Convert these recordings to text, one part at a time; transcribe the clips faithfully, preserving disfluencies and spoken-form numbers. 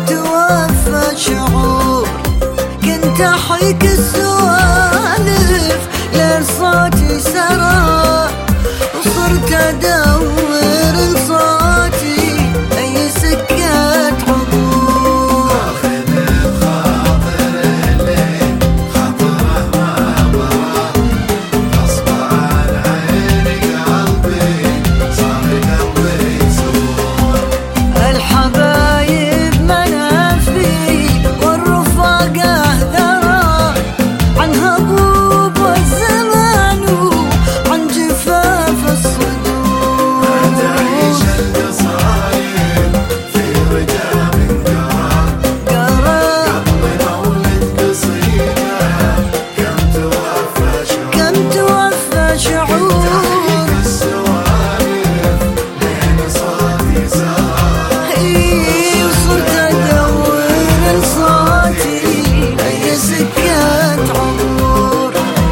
توفى شعور، كنت احيك السوالف لين صوتي سرى، وصرت ادور لصوتي اي سكة عبور. اخذ بخاطر الليل خطره ما برا، غصب عن عيني قلبي صار قلبي سور. الحبايب منافي والرفاقة ذرى، عن هبوب الزمان وعن جفاف الصدور. تعيش القصايد في رجا من قرار، قرى قبل مولد قصيدة كم توفى شعور. كم توفى شعور، السوالف لين صوتي سار. إي وصرت ادور لصوتي اي سكة عبور.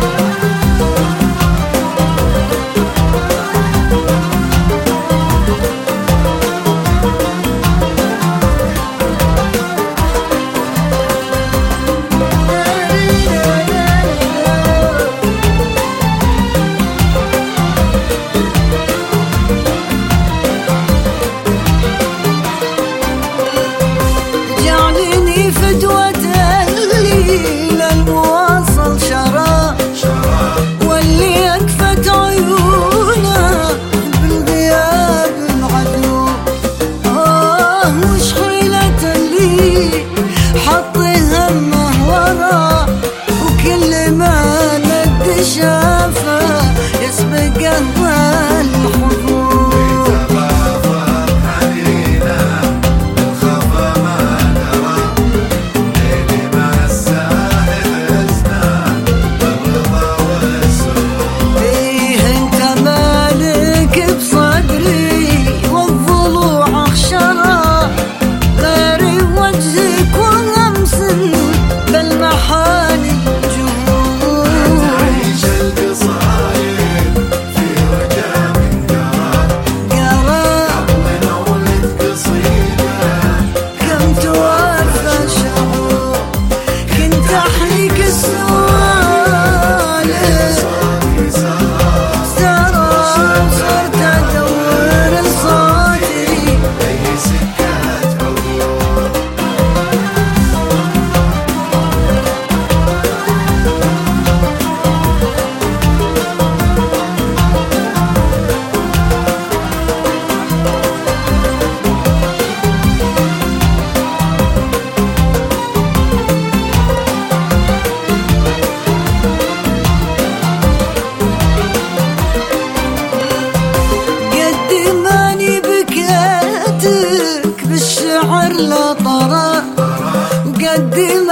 جعلني فدوة الليل المواصل شرى، واللي أكفت عيونه بالغياب العدو. آه وش حيلة اللي حط همه ورا، وكل ما مد شافه يسبقه الحضور. تغافر حنينه بالخفا ما درى، ليلي مع الساحل حزنه بالرضا والسرور. إيه انت مالك بصدري والضلوع اخشرى، غيري وجهك وغمس بالمحاني جهور. تعيش القصايد في رجا من قرار، قرى قبل مولد قصيدة كم توفى شعور، كنت احيك السوالف صوتي سار. سرى، وصرت ادور لصوتي أي سكة عبور. قد ماني بكيتك بالشعر لا طرى، وقد